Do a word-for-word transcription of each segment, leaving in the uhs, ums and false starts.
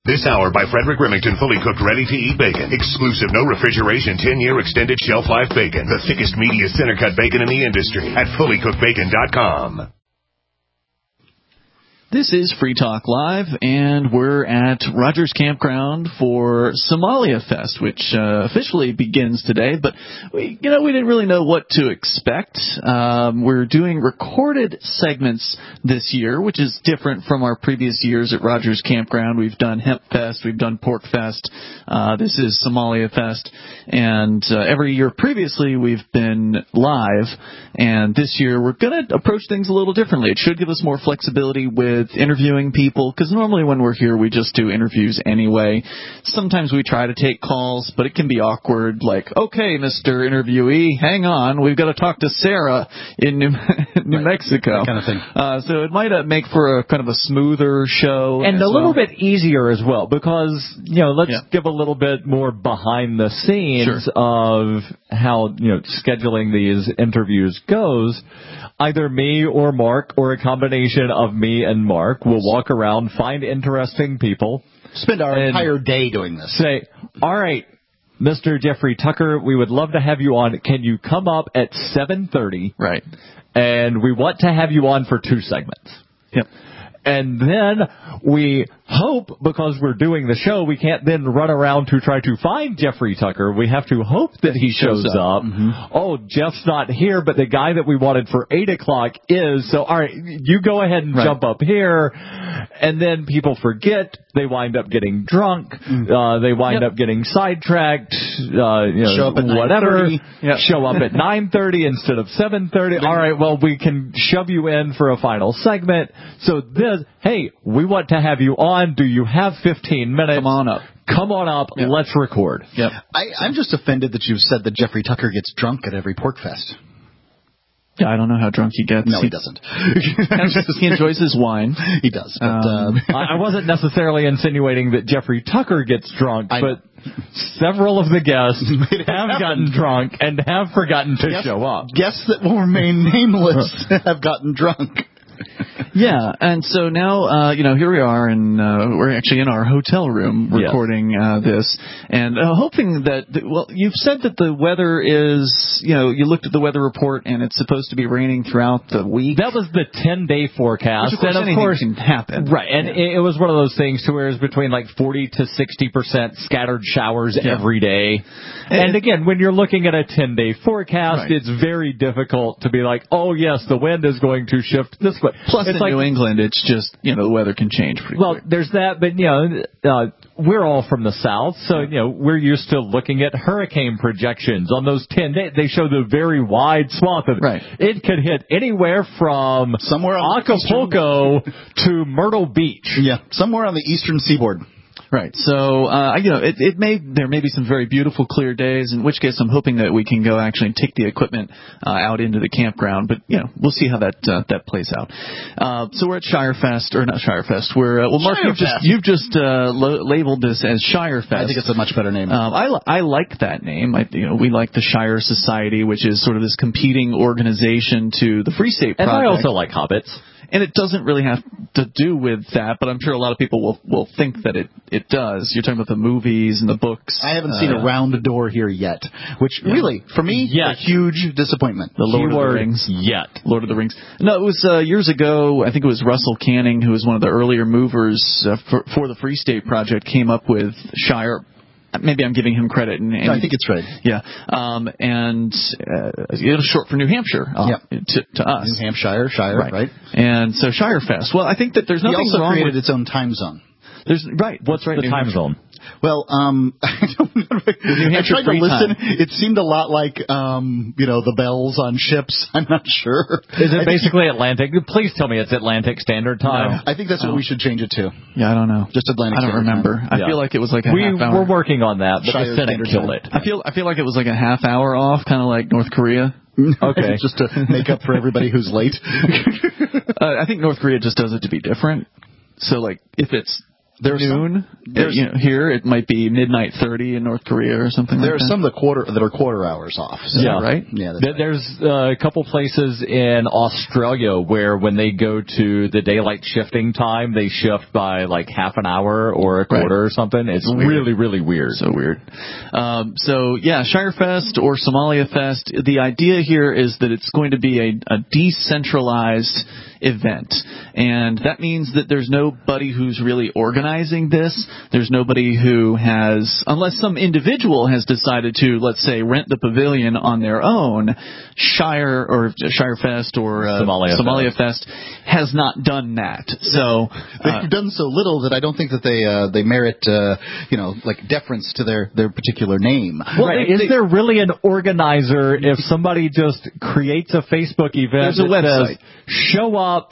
This hour by Frederick Remington, fully cooked, ready-to-eat bacon. Exclusive, no refrigeration, ten-year extended shelf life bacon. The thickest, meatiest, center-cut bacon in the industry at fully cooked bacon dot com. This is Free Talk Live, and we're at Rogers Campground for Somalia Fest, which uh, officially begins today. But, we, you know, we didn't really know what to expect. Um, we're doing recorded segments this year, which is different from our previous years at Rogers Campground. We've done Hemp Fest, we've done Pork Fest. Uh, this is Somalia Fest. And uh, every year previously, we've been live. And this year, we're going to approach things a little differently. It should give us more flexibility with interviewing people, because normally when we're here we just do interviews anyway. Sometimes we try to take calls, but it can be awkward, like, okay, Mister Interviewee, hang on, we've got to talk to Sarah in New, New right. Mexico. That kind of thing. Uh, so it might uh, make for a kind of a smoother show. And a well. little bit easier as well, because, you know, let's yeah. give a little bit more behind the scenes sure. of how, you know, scheduling these interviews goes. Either me or Mark, or a combination of me and Mark, will walk around, find interesting people. Spend our entire day doing this. Say, all right, Mister Jeffrey Tucker, we would love to have you on. Can you come up at seven thirty? Right. And we want to have you on for two segments. Yep. And then we hope, because we're doing the show, we can't then run around to try to find Jeffrey Tucker. We have to hope that he shows, shows up. up. Mm-hmm. Oh, Jeff's not here, but the guy that we wanted for eight o'clock is. So, all right, you go ahead and right. jump up here. And then people forget. They wind up getting drunk. Mm. Uh, they wind yep. up getting sidetracked. Uh, you know, show up at whatever. Yep. Show up at nine thirty instead of seven thirty. All right, well, we can shove you in for a final segment. So this, hey, we want to have you on. Do you have fifteen minutes? Come on up. Come on up. Yep. Let's record. Yep. I, I'm just offended that you've said that Jeffrey Tucker gets drunk at every Pork Fest. Yeah, I don't know how drunk he gets. No, he, he doesn't. He enjoys his wine. He does. But, um, uh, I wasn't necessarily insinuating that Jeffrey Tucker gets drunk, I but several of the guests have gotten drunk and have forgotten to guess, show up. Guests that will remain nameless have gotten drunk. Yeah, and so now, uh, you know, here we are, and uh, we're actually in our hotel room recording yes. uh, this, and uh, hoping that, well, you've said that the weather is, you know, you looked at the weather report, and it's supposed to be raining throughout the week. That was the ten-day forecast. Which, of course, and of course, can happen. Right, and yeah. it, it was one of those things to where it's between like forty to sixty percent scattered showers yeah. every day. And, and again, when you're looking at a ten-day forecast, right. it's very difficult to be like, oh, yes, the wind is going to shift this way. Plus, it's in like, New England, it's just, you know, the weather can change pretty Well, quick. there's that, but, you know, uh, we're all from the South, so, you know, we're used to looking at hurricane projections. On those ten days, they show the very wide swath of it. Right. It could hit anywhere from somewhere on Acapulco to Myrtle Beach. Yeah, somewhere on the eastern seaboard. Right. So, uh, you know, it, it may, there may be some very beautiful, clear days, in which case I'm hoping that we can go actually and take the equipment uh, out into the campground. But, you know, we'll see how that uh, that plays out. Uh, so we're at Shirefest, or not Shirefest. We're, uh, well, Mark, you've just, you've just uh, lo- labeled this as Shirefest. I think it's a much better name. Um, I, I like that name. I, you know, we like the Shire Society, which is sort of this competing organization to the Free State Project. And I also like hobbits. And it doesn't really have to do with that, but I'm sure a lot of people will will think that it, it does. You're talking about the movies and the books. I haven't uh, seen a round door here yet, which yeah. really, for me, yet. a huge disappointment. The Lord Keyword of the Rings. Yet. Lord of the Rings. No, it was uh, years ago, I think it was Russell Canning, who was one of the earlier movers uh, for, for the Free State Project, came up with Shire. Maybe I'm giving him credit. And, and no, I think it's right. Yeah. Um, and uh, it was short for New Hampshire uh, yep. to, to us. New Hampshire, Shire, right. right. And so Shirefest. Well, I think that there's nothing wrong with it. He also created with, its own time zone. There's Right. What's right, the New time Hampshire. zone? Well, um, I don't know. I tried to listen. Time. It seemed a lot like, um, you know, the bells on ships. I'm not sure. Is it I basically Atlantic? Please tell me it's Atlantic Standard Time. No, I think that's no. what we should change it to. Yeah, I don't know. Just Atlantic I don't Standard remember. Time. I Yeah. feel like it was like a we, half hour. We're working on that, but Shire the Senate killed it. I feel I feel like it was like a half hour off, kind of like North Korea. Okay. Just to make up for everybody who's late. uh, I think North Korea just does it to be different. So, like, if it's there's noon. Some, there's, you know, here it might be midnight thirty in North Korea or something like that. There are some that quarter that are quarter hours off. So. Yeah, right. Yeah, that's there's right. a couple places in Australia where when they go to the daylight shifting time, they shift by like half an hour or a quarter right. or something. It's weird. really, really weird. So weird. Um, so yeah, Shire Fest or Somalia Fest. The idea here is that it's going to be a, a decentralized event, and that means that there's nobody who's really organizing this. There's nobody who has, unless some individual has decided to, let's say, rent the pavilion on their own. Shire or Shire Fest or uh, Somalia, Somalia Fest. Fest has not done that. So they've uh, done so little that I don't think that they uh, they merit uh, you know like deference to their, their particular name. Well, right. Is they, there really an organizer if somebody just creates a Facebook event? There's a website. Says, show up.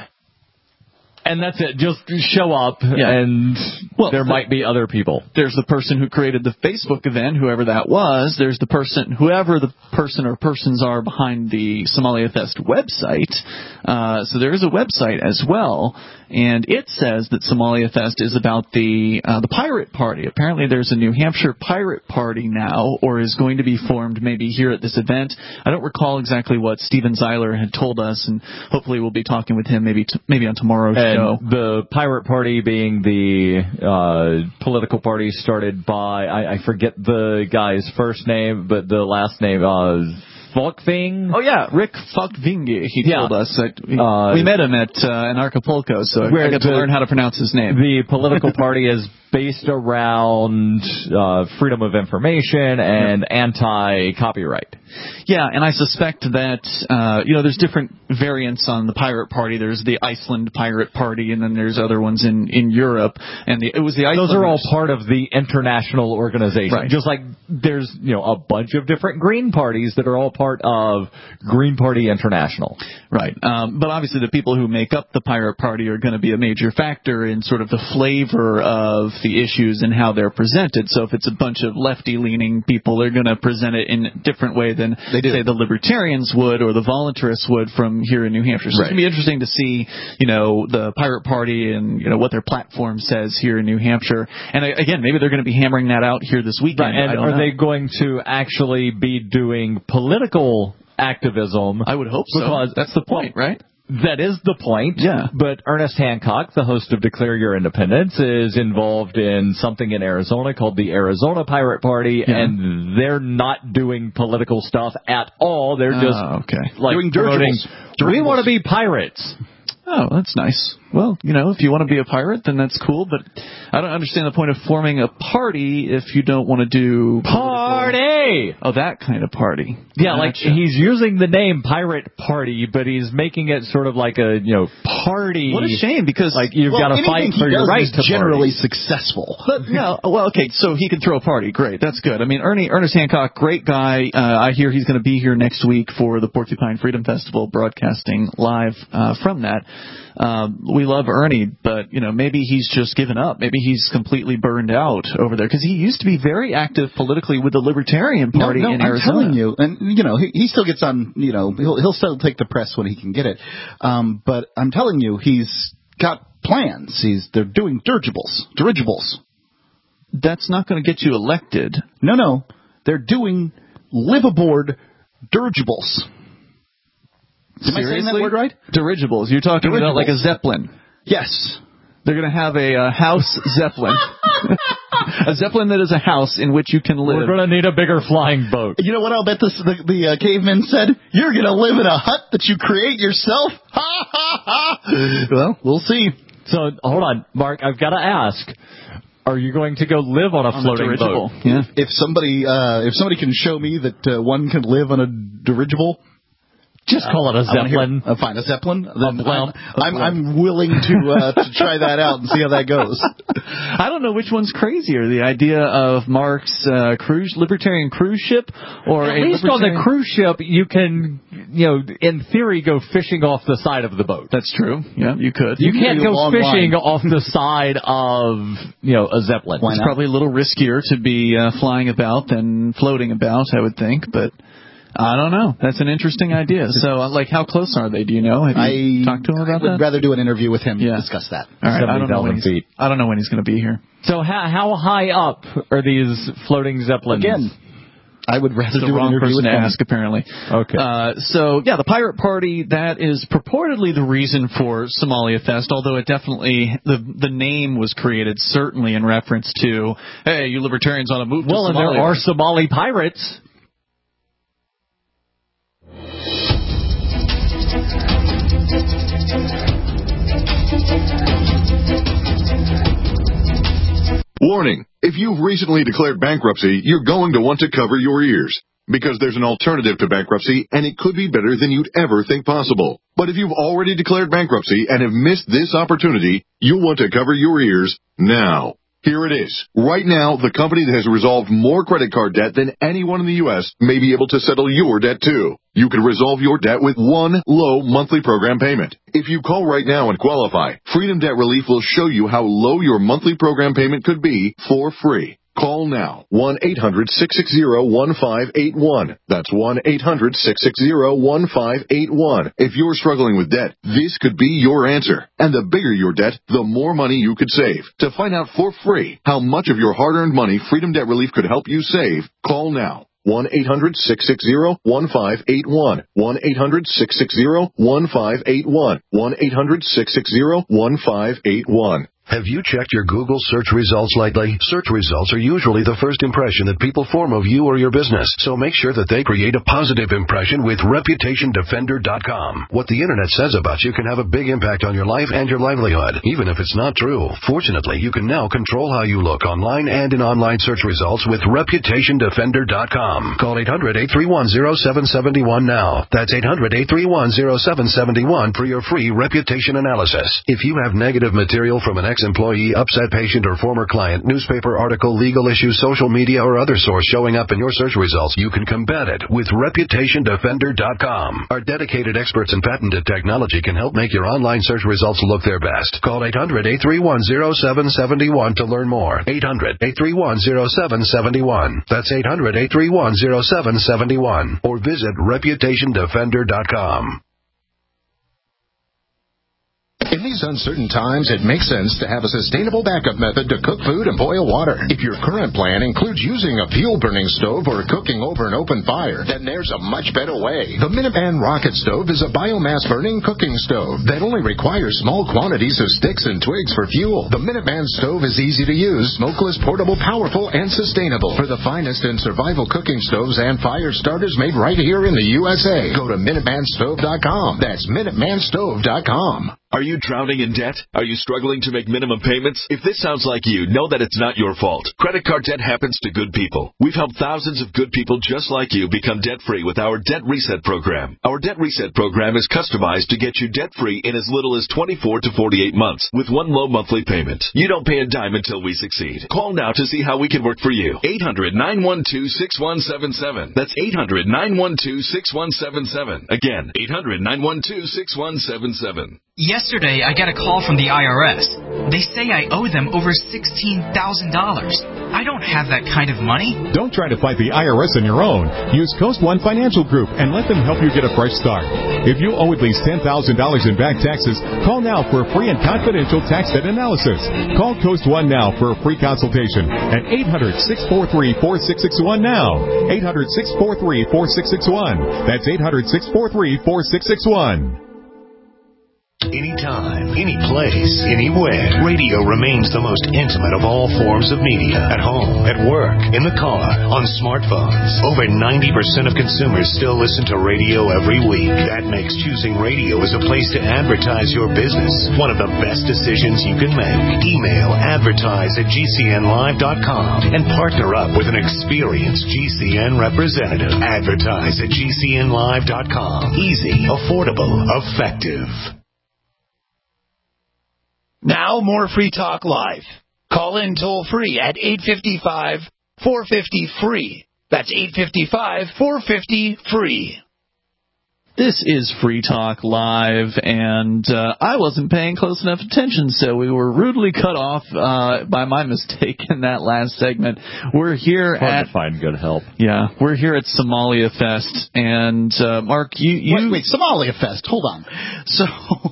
And that's it. Just show up, yeah. and well, there might be other people. There's the person who created the Facebook event, whoever that was. There's the person, whoever the person or persons are behind the Somalia Fest website. Uh, so there is a website as well, and it says that Somalia Fest is about the uh, the pirate party. Apparently, there's a New Hampshire pirate party now, or is going to be formed maybe here at this event. I don't recall exactly what Steven Zeiler had told us, and hopefully we'll be talking with him maybe t- maybe on tomorrow's and show. The pirate party being the uh, political party started by, I, I forget the guy's first name, but the last name, uh, Falkving? Oh, yeah, Rick Falkving, he yeah. told us. That we, uh, we met him at uh, in Acapulco, so I got to learn how to pronounce his name. The political party is based around uh, freedom of information and yeah. anti-copyright. Yeah, and I suspect that, uh, you know, there's different variants on the pirate party. There's the Iceland pirate party, and then there's other ones in, in Europe. And the, it was the Icelanders. Those are all part of the international organization. Right. Just like there's, you know, a bunch of different green parties that are all part of Green Party International. Right. Um, but obviously the people who make up the pirate party are going to be a major factor in sort of the flavor of the issues and how they're presented. So if it's a bunch of lefty-leaning people, they're going to present it in a different way than, say, the libertarians would or the voluntarists would from here in New Hampshire. So right. it's going to be interesting to see, you know, the pirate party and, you know, what their platform says here in New Hampshire. And again, maybe they're going to be hammering that out here this weekend. Right. And are know. they going to actually be doing political activism? I would hope so. Because that's the point, well, right? That is the point. Yeah. But Ernest Hancock, the host of Declare Your Independence, is involved in something in Arizona called the Arizona Pirate Party, yeah. and they're not doing political stuff at all. They're just oh, okay. like doing promoting, dirigibles. We want to be pirates. Oh, that's nice. Well, you know, if you want to be a pirate, then that's cool, but I don't understand the point of forming a party if you don't want to do... Party! Oh, that kind of party. Yeah, like gotcha. He's using the name Pirate Party, but he's making it sort of like a, you know, party. What a shame, because... Like, you've well, got to fight for your right to generally party. successful. But, no, well, okay, so he can throw a party. Great, that's good. I mean, Ernie, Ernest Hancock, great guy. Uh, I hear he's going to be here next week for the Porcupine Freedom Festival, broadcasting live uh, from that. Um, we love Ernie, but, you know, maybe he's just given up. Maybe he's completely burned out over there, because he used to be very active politically with the Libertarian Party no, no, in I'm Arizona. I'm telling you, and, you know, he, he still gets on, you know, he'll, he'll still take the press when he can get it. Um, but I'm telling you, he's got plans. He's, they're doing dirigibles. Dirigibles. That's not going to get you elected. No, no. They're doing live-aboard dirigibles. Am Seriously? I saying that word right? Dirigibles. You're talking Dirigibles. about like a Zeppelin. Yes. They're going to have a uh, house Zeppelin. A Zeppelin that is a house in which you can live. We're going to need a bigger flying boat. You know what I'll bet this, the, the uh, cavemen said? You're going to live in a hut that you create yourself? Ha, ha, ha. Well, we'll see. So, hold on, Mark. I've got to ask. Are you going to go live on a on floating dirigible? boat? Yeah. If somebody, uh, if somebody can show me that uh, one can live on a dirigible... Just call it a Zeppelin. Uh, fine, a Zeppelin. Then a blimp. I'm, I'm, I'm willing to uh, to try that out and see how that goes. I don't know which one's crazier, the idea of Mark's uh, cruise libertarian cruise ship, or at a least on the cruise ship you can, you know, in theory, go fishing off the side of the boat. That's true. Yeah, you could. You, you can't go fishing line. off the side of, you know, a Zeppelin. It's probably a little riskier to be uh, flying about than floating about, I would think, but. I don't know. That's an interesting idea. So, uh, like, how close are they? Do you know? Have you I talked to him about I would that? rather do an interview with him Yeah. and discuss that. All right. I don't know when he's, feet. I don't know when he's going to be here. So how, how high up are these floating zeppelins? Again, I would rather the do an wrong interview person with to him. ask, apparently. Okay. Uh, so, yeah, the Pirate Party, that is purportedly the reason for Somalia Fest, although it definitely, the the name was created certainly in reference to, hey, you libertarians want to move well, to and Somalia. there are Somali pirates. Warning, if you've recently declared bankruptcy, you're going to want to cover your ears. Because there's an alternative to bankruptcy, and it could be better than you'd ever think possible. But if you've already declared bankruptcy and have missed this opportunity, you'll want to cover your ears now. Here it is. Right now, the company that has resolved more credit card debt than anyone in the U S may be able to settle your debt too. You can resolve your debt with one low monthly program payment. If you call right now and qualify, Freedom Debt Relief will show you how low your monthly program payment could be for free. Call now, one eight hundred six six zero one five eight one. That's one eight hundred six six zero one five eight one. If you're struggling with debt, this could be your answer. And the bigger your debt, the more money you could save. To find out for free how much of your hard-earned money Freedom Debt Relief could help you save, call now. one eight hundred six six zero one five eight one. one eight hundred six six zero one five eight one. one eight hundred six six zero one five eight one. Have you checked your Google search results lately? Search results are usually the first impression that people form of you or your business, so make sure that they create a positive impression with reputation defender dot com. What the Internet says about you can have a big impact on your life and your livelihood, even if it's not true. Fortunately, you can now control how you look online and in online search results with reputation defender dot com. Call eight hundred eight three one zero seven seven one now. That's eight hundred eight three one zero seven seven one for your free reputation analysis. If you have negative material from an ex-employee, upset patient, or former client, newspaper article, legal issue, social media, or other source showing up in your search results, you can combat it with reputation defender dot com. Our dedicated experts in patented technology can help make your online search results look their best. Call eight hundred eight three one zero seven seven one to learn more. eight hundred eight three one zero seven seven one. That's eight hundred eight three one zero seven seven one. Or visit reputation defender dot com. In these uncertain times, it makes sense to have a sustainable backup method to cook food and boil water. If your current plan includes using a fuel-burning stove or cooking over an open fire, then there's a much better way. The Minuteman Rocket Stove is a biomass-burning cooking stove that only requires small quantities of sticks and twigs for fuel. The Minuteman Stove is easy to use, smokeless, portable, powerful, and sustainable. For the finest in survival cooking stoves and fire starters made right here in the U S A, go to minuteman stove dot com. That's minuteman stove dot com. Are you drowning in debt? Are you struggling to make minimum payments? If this sounds like you, know that it's not your fault. Credit card debt happens to good people. We've helped thousands of good people just like you become debt-free with our Debt Reset program. Our Debt Reset program is customized to get you debt-free in as little as twenty-four to forty-eight months with one low monthly payment. You don't pay a dime until we succeed. Call now to see how we can work for you. eight hundred nine one two six one seven seven. That's eight hundred nine one two six one seven seven. Again, eight hundred nine one two six one seven seven. Yesterday, I got a call from the I R S. They say I owe them over sixteen thousand dollars. I don't have that kind of money. Don't try to fight the I R S on your own. Use Coast One Financial Group and let them help you get a fresh start. If you owe at least ten thousand dollars in back taxes, call now for a free and confidential tax debt analysis. Call Coast One now for a free consultation at eight hundred six four three four six six one now. eight hundred six four three four six six one. That's eight hundred six four three four six six one. Anytime, any place, anywhere, radio remains the most intimate of all forms of media. At home, at work, in the car, on smartphones. Over ninety percent of consumers still listen to radio every week. That makes choosing radio as a place to advertise your business one of the best decisions you can make. Email advertise at G C N live dot com and partner up with an experienced G C N representative. Advertise at G C N live dot com. Easy, affordable, effective. Now more Free Talk Live. Call in toll free at eight five five, four five zero, free. That's eight five five, four five zero, free. This is Free Talk Live, and uh, I wasn't paying close enough attention, so we were rudely cut off uh, by my mistake in that last segment. We're here Hard at to find good help. Yeah, we're here at Somalia Fest, and uh, Mark, you, you wait, wait, Somalia Fest. Hold on. So,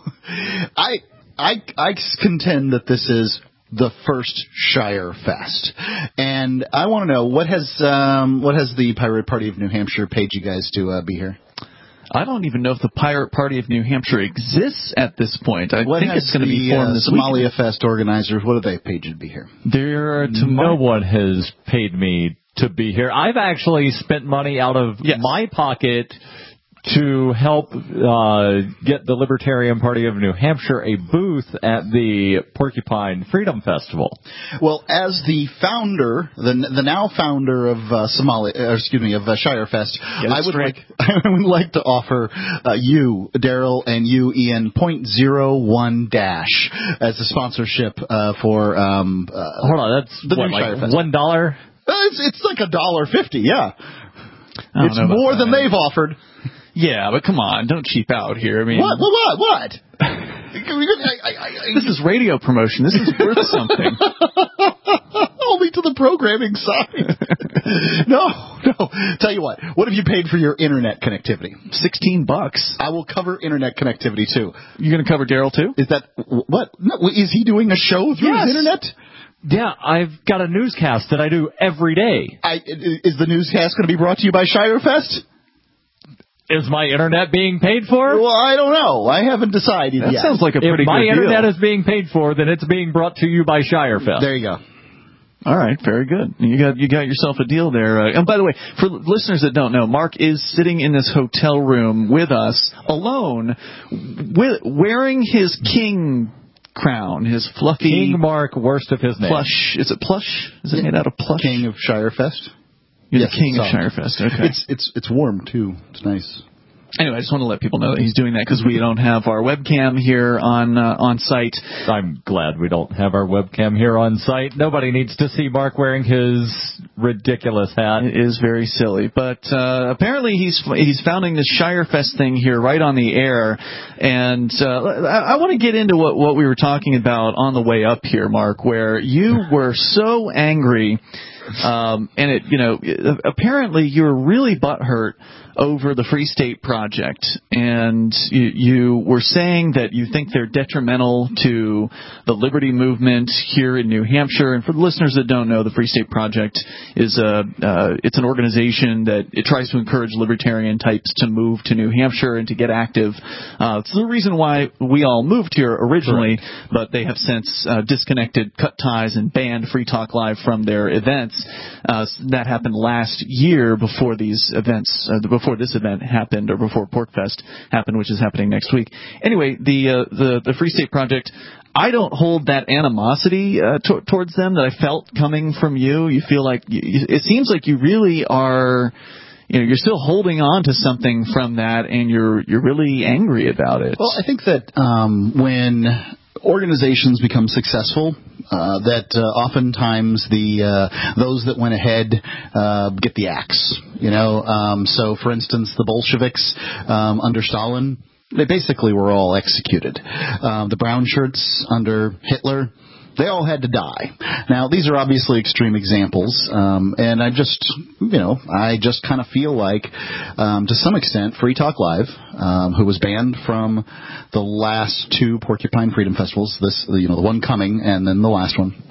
I I I contend that this is the first Shire Fest, and I want to know what has um, what has the Pirate Party of New Hampshire paid you guys to uh, be here? I don't even know if the Pirate Party of New Hampshire exists at this point. I what think it's going to be formed uh, this Somalia week. Fest organizers, what have they paid you to be here? There are No one has paid me to be here. I've actually spent money out of yes. my pocket to help uh, get the Libertarian Party of New Hampshire a booth at the Porcupine Freedom Festival. Well, as the founder, the the now founder of uh, Somalia, uh, excuse me, of uh, Shire Fest, I would like I would like to offer uh, you, Daryl, and you, Ian, point zero one dash as a sponsorship uh, for. Um, uh, Hold on, that's the what, new like Shire Fest. one dollar. Uh, it's it's like a dollar fifty, yeah. Don't It's know about more than that. they've offered. Yeah, but come on, don't cheap out here. I mean, What? What? What? What? I, I, I, this is radio promotion. This is worth something. Only to the programming side. no, no. Tell you what. What have you paid for your internet connectivity? Sixteen bucks. I will cover internet connectivity too. You're going to cover Daryl too? Is that what? No, is he doing a show through Yes. his internet? Yeah, I've got a newscast that I do every day. I, is the newscast going to be brought to you by Shire Fest? Is my internet being paid for? Well, I don't know. I haven't decided That yet. sounds like a pretty if my good internet deal. is being paid for, then it's being brought to you by Shirefest. There you go. All right, very good. You got you got yourself a deal there. Uh, and by the way, for listeners that don't know, Mark is sitting in this hotel room with us, alone, with, wearing his king crown, his fluffy King Mark, worst of his name. plush. Is it plush? Is it made out of plush? King of Shire Fest. You're Yes, the king of it's soft. Shirefest. Okay. It's it's it's warm too. It's nice. Anyway, I just want to let people know that he's doing that because we don't have our webcam here on uh, on site. I'm glad we don't have our webcam here on site. Nobody needs to see Mark wearing his ridiculous hat. It is very silly, but uh, apparently he's he's founding this Shirefest thing here right on the air, and uh, I, I want to get into what what we were talking about on the way up here, Mark, where you were so angry, um, and it you know apparently you were really butthurt over the Free State Project, and you, you were saying that you think they're detrimental to the liberty movement here in New Hampshire. And for the listeners that don't know, the Free State Project is a uh, it's an organization that it tries to encourage libertarian types to move to New Hampshire and to get active. Uh, it's the reason why we all moved here originally, Correct. But they have since uh, disconnected, cut ties, and banned Free Talk Live from their events. Uh, that happened last year before these events, uh, before this event happened, or before PorcFest happened, which is happening next week. Anyway, the uh, the the Free State Project, I don't hold that animosity uh, t- towards them that I felt coming from you. You feel like you, it seems like you really are, you know, you're still holding on to something from that, and you're you're really angry about it. Well, I think that um, when organizations become successful, uh, that uh, oftentimes the uh, those that went ahead uh, get the axe. You know, um, so for instance, the Bolsheviks um, under Stalin, they basically were all executed. Um, the brown shirts under Hitler, they all had to die. Now, these are obviously extreme examples, um, and I just, you know, I just kind of feel like, um, to some extent, Free Talk Live, um, who was banned from the last two Porcupine Freedom Festivals, this, you know, the one coming and then the last one,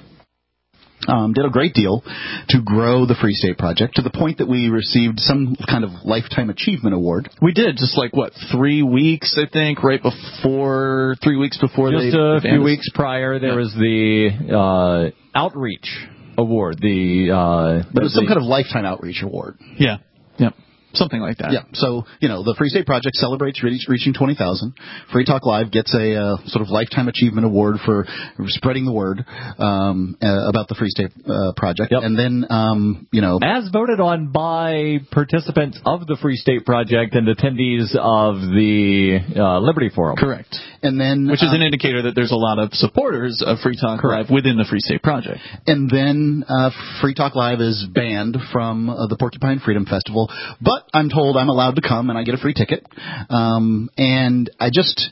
Um, did a great deal to grow the Free State Project to the point that we received some kind of Lifetime Achievement Award. We did, just like, what, three weeks, I think, right before, three weeks before Just they... a few weeks prior, there yeah. was the uh, Outreach Award. The uh, But it was the, some kind of Lifetime Outreach Award. Yeah, yeah. Something like that. Yeah. So, you know, the Free State Project celebrates reach, reaching twenty thousand. Free Talk Live gets a uh, sort of Lifetime Achievement Award for spreading the word um, uh, about the Free State uh, Project. Yep. And then, um, you know... As voted on by participants of the Free State Project and attendees of the uh, Liberty Forum. Correct. And then... Which is um, an indicator that there's a lot of supporters of Free Talk Live within the Free State Project. And then uh, Free Talk Live is banned from uh, the Porcupine Freedom Festival. But but I'm told I'm allowed to come and I get a free ticket. Um, and I just,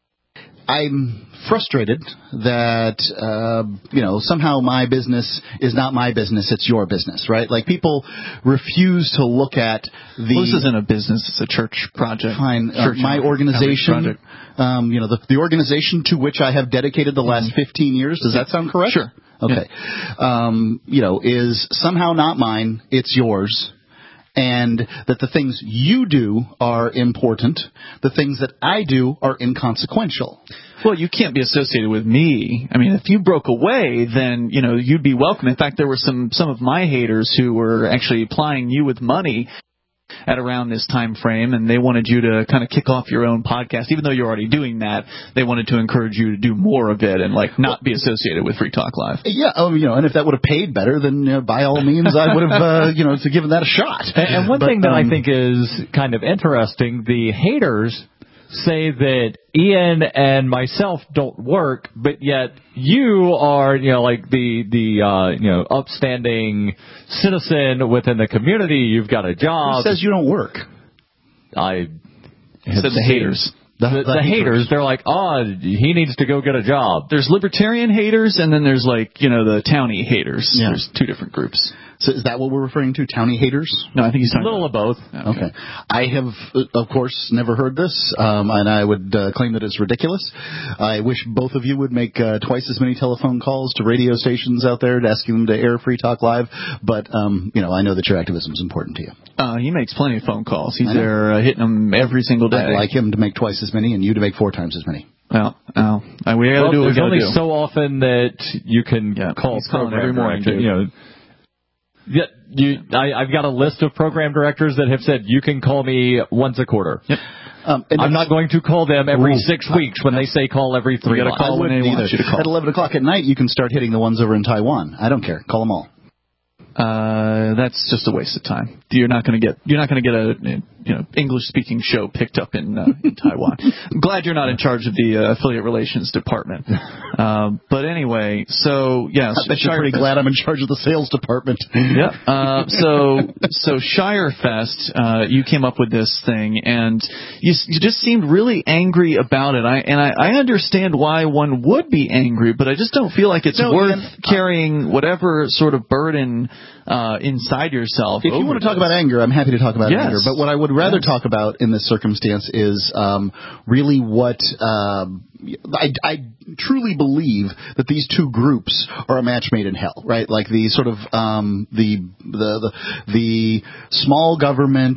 I'm frustrated that, uh, you know, somehow my business is not my business, it's your business, right? Like, people refuse to look at the... Well, this isn't a business, it's a church project. Fine. Church uh, my organization, um, you know, the, the organization to which I have dedicated the last mm-hmm. fifteen years, does that sound correct? Sure. Okay. Yeah. Um, you know, is somehow not mine, it's yours. And that the things you do are important, the things that I do are inconsequential. Well, you can't be associated with me. I mean, if you broke away, then, you know, you'd be welcome. In fact, there were some, some of my haters who were actually applying you with money at around this time frame, and they wanted you to kind of kick off your own podcast. Even though you're already doing that, they wanted to encourage you to do more of it and, like, not be associated with Free Talk Live. Yeah, oh, you know, and if that would have paid better, then, you know, by all means, I would have, uh, you know, given that a shot. And, and one but, thing that um, I think is kind of interesting, the haters say that Ian and myself don't work, but yet you are, you know, like the the uh, you know, upstanding citizen within the community. You've got a job. Who says you don't work? I said the haters. The, the, the haters, they're like, oh, he needs to go get a job. There's libertarian haters, and then there's, like, you know, the townie haters. Yeah. There's two different groups. So is that what we're referring to, townie haters? No, I think he's talking a little about of both. Okay. okay. I have, of course, never heard this, um, and I would uh, claim that it's ridiculous. I wish both of you would make uh, twice as many telephone calls to radio stations out there asking them to air Free Talk Live, but, um, you know, I know that your activism is important to you. Uh, he makes plenty of phone calls. He's there uh, hitting them every single day. I'd like him to make twice as many and you to make four times as many. Well, uh, we gotta well, do what there's we gotta only do. so often that you can yeah, call program every morning. You know, yeah, you, I, I've got a list of program directors that have said you can call me once a quarter. Yep. Um, I'm not going to call them every Ooh, six weeks when they say call every three. You got to call when they want you to call. At eleven o'clock at night, you can start hitting the ones over in Taiwan. I don't care. Call them all. Uh, that's just a waste of time. You're not going to get you're not going to get a you know English speaking show picked up in uh, in Taiwan. I'm glad you're not in charge of the uh, affiliate relations department. Um, but anyway, so yes, I bet you're pretty glad I'm in charge of the sales department. Yeah. Uh, so so Shirefest, uh, you came up with this thing, and you you just seemed really angry about it. I and I, I understand why one would be angry, but I just don't feel like it's no, worth man, carrying whatever sort of burden uh, inside yourself. If you want to talk about anger, I'm happy to talk about yes. anger. But what I would rather yes. talk about in this circumstance is um, really what uh, I, I truly believe that these two groups are a match made in hell, right? Like the sort of um, the, the the the small government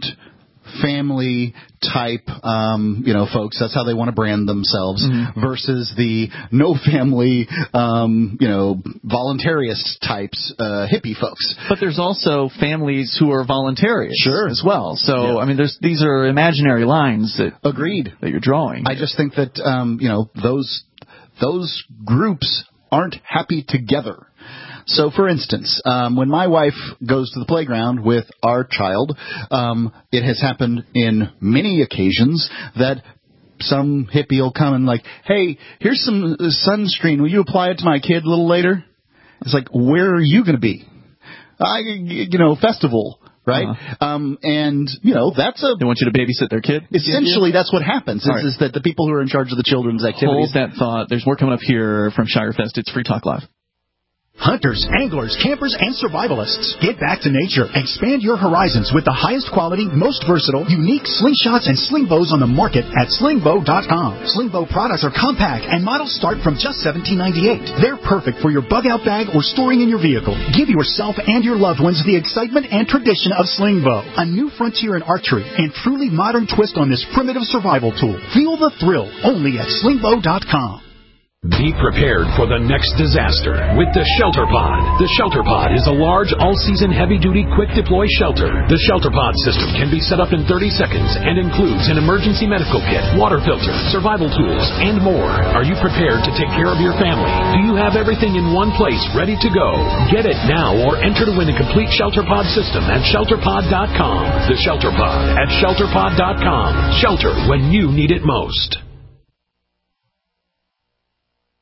family type, um, you know, folks. That's how they want to brand themselves. Mm-hmm. Versus the no family, um, you know, voluntarist types, uh, hippie folks. But there's also families who are voluntarists, sure, as well. So yeah. I mean, there's these are imaginary lines that agreed that you're drawing. I just think that um, you know those those groups aren't happy together. So, for instance, um, when my wife goes to the playground with our child, um, it has happened in many occasions that some hippie will come and like, hey, here's some sunscreen. Will you apply it to my kid a little later? It's like, where are you going to be? I, you know, festival. Right? Uh-huh. Um, and, you know, that's a... They want you to babysit their kid? Essentially, that's what happens, is, right. is that the people who are in charge of the children's activities... Hold that thought. There's more coming up here from Shirefest. It's Free Talk Live. Hunters, anglers, campers, and survivalists. Get back to nature. Expand your horizons with the highest quality, most versatile, unique slingshots and sling bows on the market at sling bow dot com. Sling bow products are compact and models start from just seventeen ninety-eight. They're perfect for your bug-out bag or storing in your vehicle. Give yourself and your loved ones the excitement and tradition of sling bow, a new frontier in archery and truly modern twist on this primitive survival tool. Feel the thrill only at sling bow dot com. Be prepared for the next disaster with the Shelter Pod. The Shelter Pod is a large, all-season, heavy-duty, quick-deploy shelter. The Shelter Pod system can be set up in thirty seconds and includes an emergency medical kit, water filter, survival tools, and more. Are you prepared to take care of your family? Do you have everything in one place ready to go? Get it now or enter to win a complete Shelter Pod system at shelter pod dot com. The Shelter Pod at shelter pod dot com. Shelter when you need it most.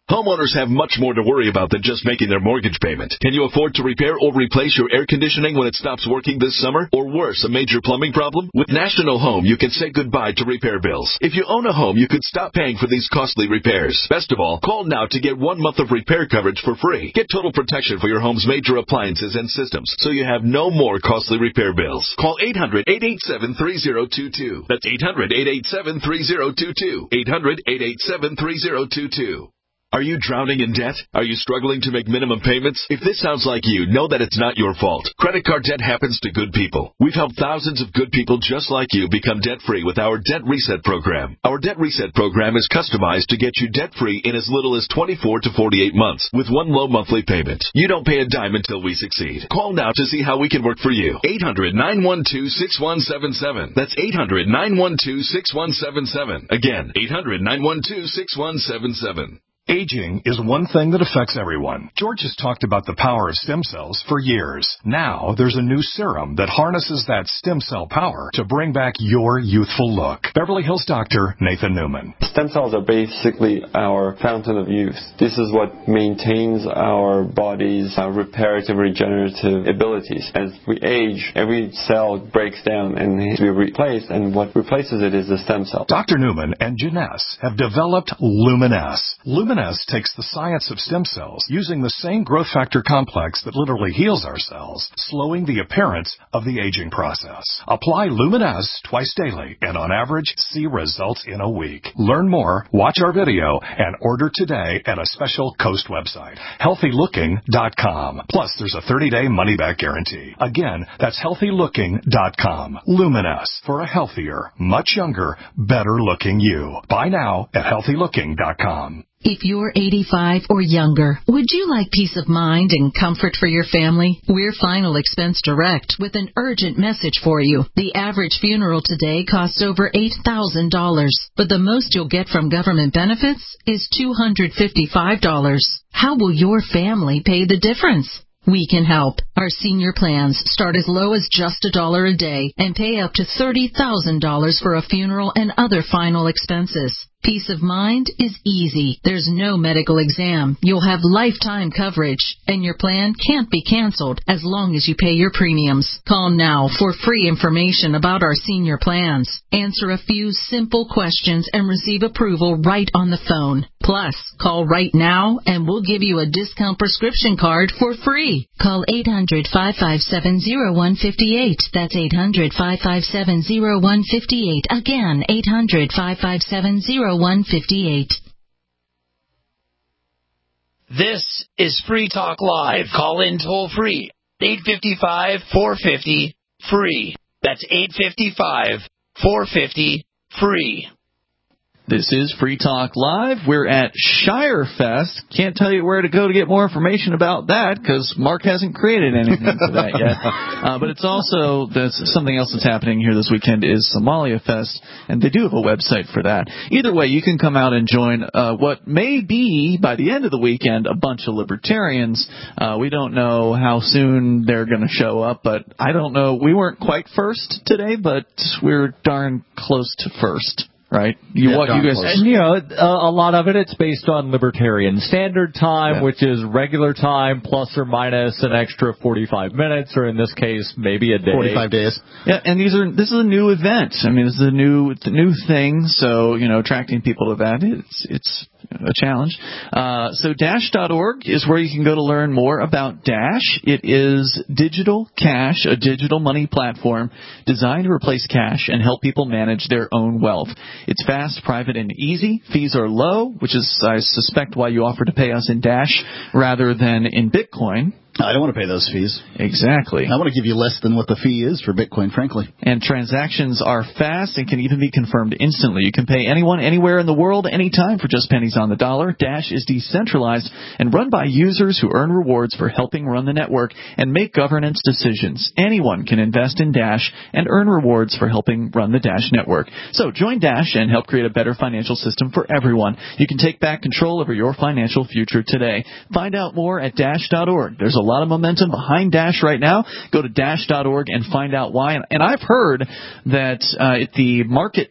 Homeowners have much more to worry about than just making their mortgage payment. Can you afford to repair or replace your air conditioning when it stops working this summer? Or worse, a major plumbing problem? With National Home, you can say goodbye to repair bills. If you own a home, you could stop paying for these costly repairs. Best of all, call now to get one month of repair coverage for free. Get total protection for your home's major appliances and systems, so you have no more costly repair bills. Call eight hundred, eight eight seven, three zero two two. That's eight hundred, eight eight seven, three zero two two. eight hundred, eight eight seven, three zero two two. Are you drowning in debt? Are you struggling to make minimum payments? If this sounds like you, know that it's not your fault. Credit card debt happens to good people. We've helped thousands of good people just like you become debt-free with our Debt Reset program. Our Debt Reset program is customized to get you debt-free in as little as twenty-four to forty-eight months with one low monthly payment. You don't pay a dime until we succeed. Call now to see how we can work for you. eight hundred, nine one two, six one seven seven. That's eight hundred, nine one two, six one seven seven. Again, eight hundred, nine one two, six one seven seven. Aging is one thing that affects everyone. George has talked about the power of stem cells for years. Now, there's a new serum that harnesses that stem cell power to bring back your youthful look. Beverly Hills doctor Nathan Newman. Stem cells are basically our fountain of youth. This is what maintains our body's uh, reparative, regenerative abilities. As we age, every cell breaks down and needs to be replaced, and what replaces it is the stem cell. Doctor Newman and Janess have developed Luminesce. Luminesce takes the science of stem cells using the same growth factor complex that literally heals our cells, slowing the appearance of the aging process. Apply Luminesce twice daily and on average see results in a week. Learn more, watch our video, and order today at a special Coast website, healthy looking dot com. Plus, there's a thirty-day money-back guarantee. Again, that's healthy looking dot com. Luminesce, for a healthier, much younger, better-looking you. Buy now at healthy looking dot com. If you're eighty-five or younger, would you like peace of mind and comfort for your family? We're Final Expense Direct with an urgent message for you. The average funeral today costs over eight thousand dollars, but the most you'll get from government benefits is two hundred fifty-five dollars. How will your family pay the difference? We can help. Our senior plans start as low as just a dollar a day and pay up to thirty thousand dollars for a funeral and other final expenses. Peace of mind is easy. There's no medical exam. You'll have lifetime coverage, and your plan can't be canceled as long as you pay your premiums. Call now for free information about our senior plans. Answer a few simple questions and receive approval right on the phone. Plus, call right now and we'll give you a discount prescription card for free. Call eight hundred, five five seven, zero one five eight. That's eight hundred, five five seven, zero one five eight. Again, eight hundred, five five seven, zero one five eight. This is Free Talk Live. Call in toll free. eight five five, four five zero, free. That's eight five five, four five zero, free. This is Free Talk Live. We're at Shirefest. Can't tell you where to go to get more information about that because Mark hasn't created anything for that yet. Uh, but it's also there's something else that's happening here this weekend is Somalia Fest, and they do have a website for that. Either way, you can come out and join uh, what may be, by the end of the weekend, a bunch of libertarians. Uh, we don't know how soon they're going to show up, but I don't know. We weren't quite first today, but we're darn close to first. Right, you yeah, what you guys, and you know, a, a lot of it it's based on Libertarian Standard Time, yeah. which is regular time plus or minus an extra forty-five minutes, or in this case, maybe a day. Forty-five days. Yeah, and these are this is a new event. I mean, this is a new it's a new thing. So you know, attracting people to that it's it's a challenge. Uh, so Dash dot org is where you can go to learn more about Dash. It is digital cash, a digital money platform designed to replace cash and help people manage their own wealth. It's fast, private, and easy. Fees are low, which is, I suspect, why you offer to pay us in Dash rather than in Bitcoin. I don't want to pay those fees. Exactly. I want to give you less than what the fee is for Bitcoin, frankly. And transactions are fast and can even be confirmed instantly. You can pay anyone, anywhere in the world, anytime for just pennies on the dollar. Dash is decentralized and run by users who earn rewards for helping run the network and make governance decisions. Anyone can invest in Dash and earn rewards for helping run the Dash network. So join Dash and help create a better financial system for everyone. You can take back control over your financial future today. Find out more at Dash dot org. There's a A lot of momentum behind Dash right now. Go to Dash dot org and find out why. And I've heard that uh, at the market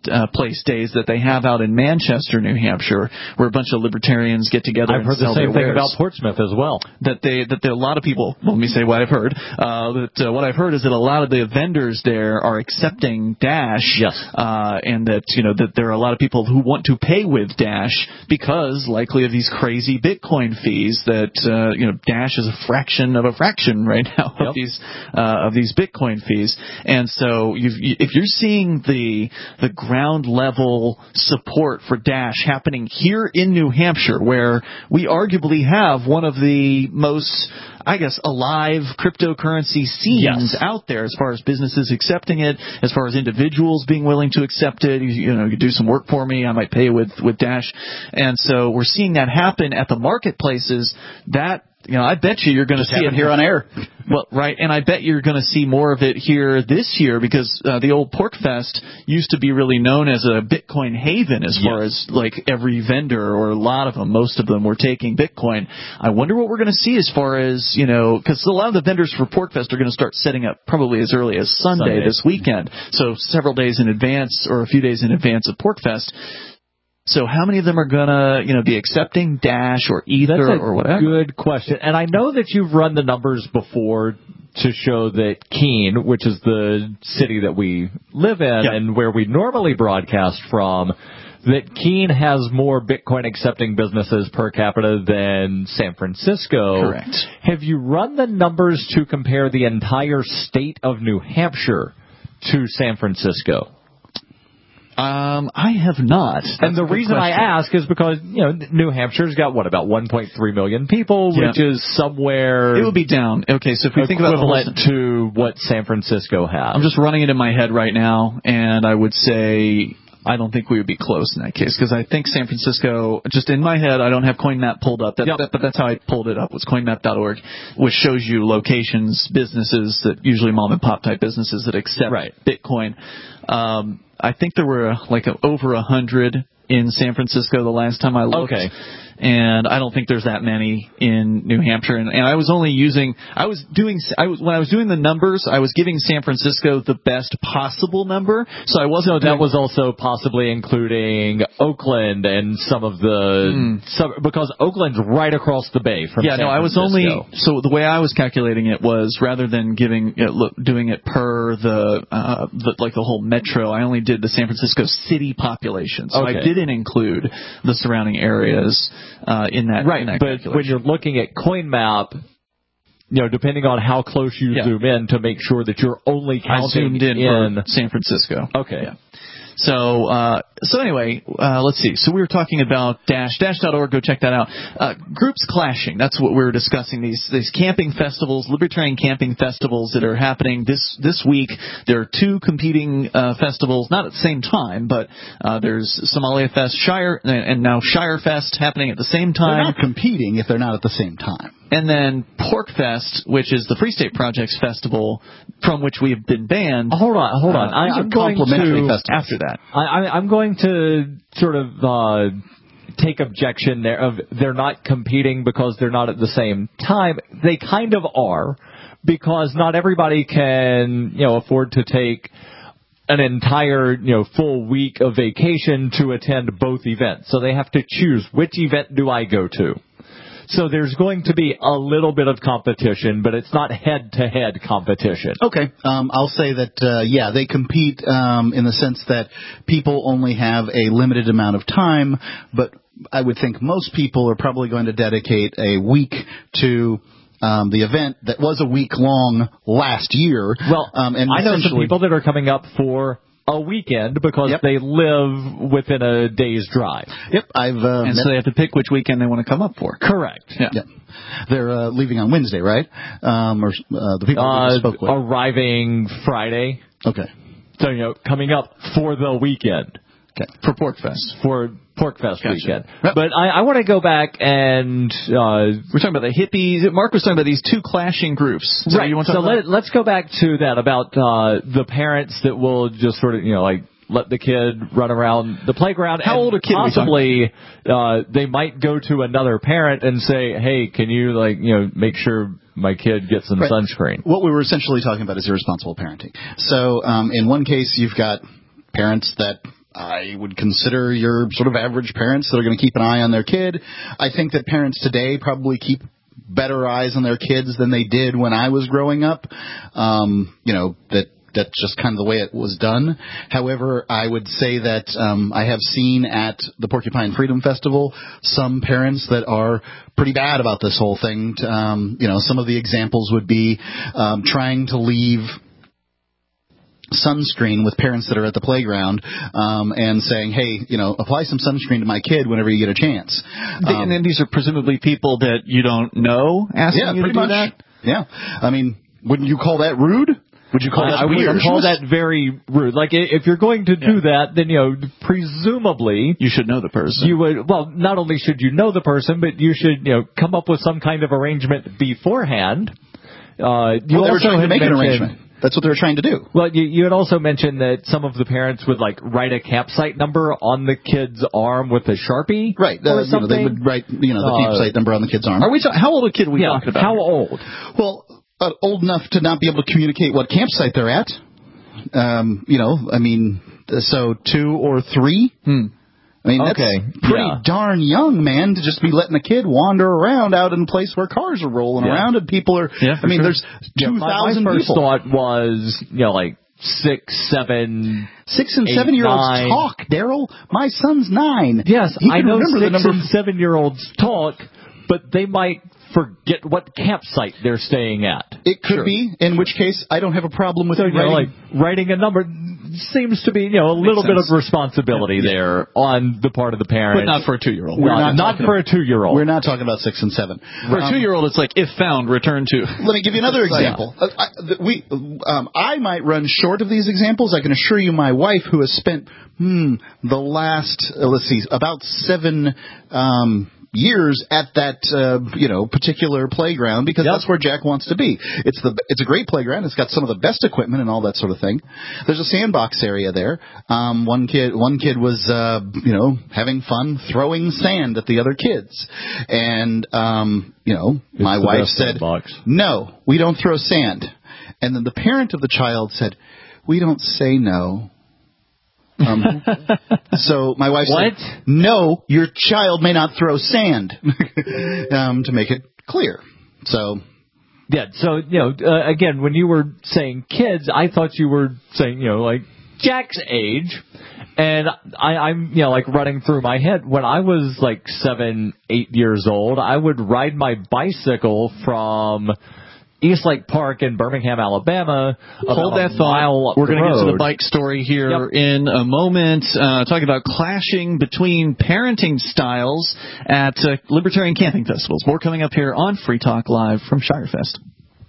uh, place days that they have out in Manchester, New Hampshire, where a bunch of libertarians get together. I've and heard the sell same their thing wares. about Portsmouth as well. That they that there, a lot of people. Well, let me say what I've heard. Uh, that uh, what I've heard is that a lot of the vendors there are accepting Dash. Yes. Uh, and that you know that there are a lot of people who want to pay with Dash because likely of these crazy Bitcoin fees. That uh, you know Dash is a fraction of a fraction right now Yep. of these uh, of these Bitcoin fees. And so you've, you, if you're seeing the the ground level support for Dash happening here in New Hampshire, where we arguably have one of the most, I guess, alive cryptocurrency scenes Yes. out there as far as businesses accepting it, as far as individuals being willing to accept it. You, you know, you do some work for me, I might pay you with, with Dash. And so we're seeing that happen at the marketplaces. That, you know, I bet you you're going to see it here on air. Well, right, and I bet you're going to see more of it here this year because uh, the old PorcFest used to be really known as a Bitcoin haven as far Yes. as like every vendor or a lot of them, most of them were taking Bitcoin. I wonder what we're going to see as far as, you know, because a lot of the vendors for PorcFest are going to start setting up probably as early as Sunday, Sunday. this weekend, so several days in advance or a few days in advance of PorcFest. So how many of them are going to, you know, be accepting Dash or Ether That's a or whatever? good question. And I know that you've run the numbers before to show that Keene, which is the city that we live in Yep. and where we normally broadcast from, that Keene has more Bitcoin accepting businesses per capita than San Francisco. Correct. Have you run the numbers to compare the entire state of New Hampshire to San Francisco? Um, I have not. That's and the a good reason question. I ask is because, you know, New Hampshire's got, what, about one point three million people, Yeah. which is somewhere It would be down. Okay, so if we think about the whole, equivalent to what San Francisco has. I'm just running it in my head right now, and I would say I don't think we would be close in that case because I think San Francisco, just in my head, I don't have CoinMap pulled up, that, Yep. that, but that's how I pulled it up, was coinmap dot org, which shows you locations, businesses that usually mom and pop type businesses that accept Right. Bitcoin. Um, I think there were uh, like a, over a hundred in San Francisco the last time I looked. Okay. And I don't think there's that many in New Hampshire. And, and I was only using, I was doing, I was, when I was doing the numbers, I was giving San Francisco the best possible number. So I wasn't. So that doing, was also possibly including Oakland and some of the, Mm. sub, because Oakland's right across the bay from yeah, San no, I was Francisco. only, so the way I was calculating it was rather than giving, it, look, doing it per the, uh, the, like the whole metro, I only did the San Francisco city population. So Okay. I didn't include the surrounding areas, uh, in that. Right, in that but calculation. when you're looking at CoinMap, you know, depending on how close you Yeah. zoom in to make sure that you're only I counting zoomed in, in for San Francisco. Okay. Yeah. So, uh, so anyway, uh, let's see. So we were talking about Dash, dash dot org, go check that out. Uh, groups clashing, that's what we were discussing. These, these camping festivals, libertarian camping festivals that are happening this, this week. There are two competing, uh, festivals, not at the same time, but, uh, there's Somalia Fest, Shire, and now Shire Fest happening at the same They're time. not competing if they're not at the same time. And then PorcFest, which is the Free State Project's festival, from which we have been banned. Hold on, hold on. Uh, I, these are I'm going complimentary to festivals. After that. I, I, I'm going to sort of uh, take objection there of they're not competing because they're not at the same time. They kind of are, because not everybody can, you know, afford to take an entire, you know, full week of vacation to attend both events. So they have to choose, which event do I go to? So there's going to be a little bit of competition, but it's not head-to-head competition. Okay. Um, I'll say that, uh, yeah, they compete um, in the sense that people only have a limited amount of time, but I would think most people are probably going to dedicate a week to um, the event that was a week long last year. Well, um, and I know some essentially- people that are coming up for a weekend because Yep. they live within a day's drive. Yep, I've uh, And met- so they have to pick which weekend they want to come up for. Correct. Yeah. Yeah. They're uh, leaving on Wednesday, right? Um, or uh, the people Uh, we spoke with. arriving Friday. Okay. So, you know, coming up for the weekend. Okay. For PorcFest. For PorcFest Gotcha. weekend. Yep. But I, I want to go back and... Uh, We're talking about the hippies. Mark was talking about these two clashing groups. So right. You want to so talk about? let, let's go back to that about uh, the parents that will just sort of, you know, like, let the kid run around the playground. How and old a kid are we possibly uh, they might go to another parent and say, hey, can you, like, you know, make sure my kid gets some Right. sunscreen? What we were essentially talking about is irresponsible parenting. So um, in one case, you've got parents that I would consider your sort of average parents that are going to keep an eye on their kid. I think that parents today probably keep better eyes on their kids than they did when I was growing up. Um, you know, that that's just kind of the way it was done. However, I would say that um, I have seen at the Porcupine Freedom Festival some parents that are pretty bad about this whole thing. Um, you know, some of the examples would be um, trying to leave sunscreen with parents that are at the playground um, and saying, hey, you know, apply some sunscreen to my kid whenever you get a chance. Um, and then these are presumably people that you don't know asking yeah, you to pretty do much. that? Yeah. I mean, wouldn't you call that rude? Would you call I, that I would weird? call that very rude. Like, if you're going to do Yeah. that, then, you know, presumably... You should know the person. You would, well, not only should you know the person, but you should, you know, come up with some kind of arrangement beforehand. Uh, you well, they were also trying to had make an mentioned- arrangement. That's what they were trying to do. Well, you, you had also mentioned that some of the parents would, like, write a campsite number on the kid's arm with a Sharpie. Right. Or Uh, you know, something. they would write, you know, the Uh, campsite number on the kid's arm. Are we? Ta- how old a kid are we yeah, talking about? how old? Well, uh, old enough to not be able to communicate what campsite they're at. Um, you know, I mean, so two or three. Hmm. I mean, that's Okay, pretty yeah. darn young, man, to just be letting a kid wander around out in a place where cars are rolling Yeah. around and people are. Yeah, I mean, sure. there's Yeah, two my, thousand my first people. thought was, you know, like six, seven, Six and eight, seven year olds nine. talk, Daryl. My son's nine. Yes, He I can know remember six the number. and seven year olds talk, but they might forget what campsite they're staying at. It could Sure. be, in which case I don't have a problem with So, you you know, writing. like writing a number seems to be, you know, a little bit sense. of responsibility Yeah. there on the part of the parent. But not for a two-year-old. We're not, not not talking for a two-year-old. We're not talking about six and seven. For a Um, two-year-old, it's like, if found, return to. Let me give you another example. Uh, I, th- we, um, I might run short of these examples. I can assure you, my wife, who has spent hmm, the last, uh, let's see, about seven um, years at that, uh, you know, particular playground, because Yep. that's where Jack wants to be. It's the, it's a great playground. It's got some of the best equipment and all that sort of thing. There's a sandbox area there. Um, one kid, one kid was, uh, you know, having fun throwing sand at the other kids, and um, you know, It's my the wife best said, sandbox. no, we don't throw sand. And then the parent of the child said, we don't say no. Um, so my wife What? said, no, your child may not throw sand, um, to make it clear. So, Yeah, so, you know, uh, again, when you were saying kids, I thought you were saying, you know, like Jack's age. And I, I'm, you know, like running through my head. When I was like seven, eight years old, I would ride my bicycle from East Lake Park in Birmingham, Alabama. Hold about that a thought. mile up We're the going to get to the road. bike story here Yep. in a moment. Uh, talking about clashing between parenting styles at uh, Libertarian Camping Festivals. More coming up here on Free Talk Live from Shirefest.